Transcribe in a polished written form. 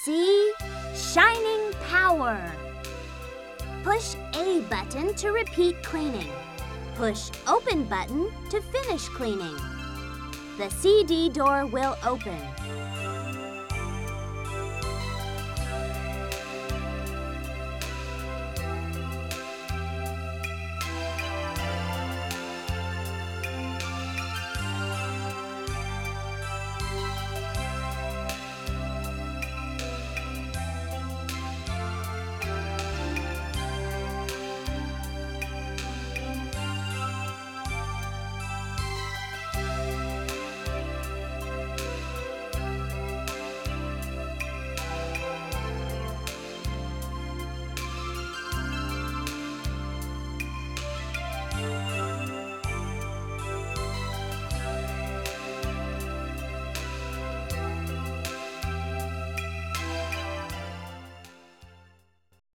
C. Shining power. Push A button to repeat cleaning. Push open button to finish cleaning. The CD door will open.